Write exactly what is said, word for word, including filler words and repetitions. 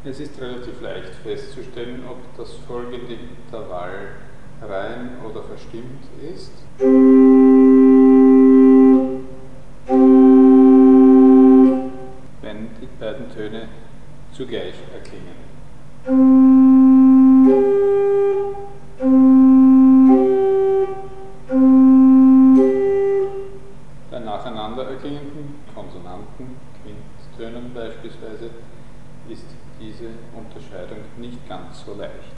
Es ist relativ leicht festzustellen, ob das folgende Intervall rein oder verstimmt ist. Wenn die beiden Töne zugleich erklingen. Bei nacheinander erklingenden Konsonanten, Quinttönen beispielsweise, ist diese Unterscheidung nicht ganz so leicht.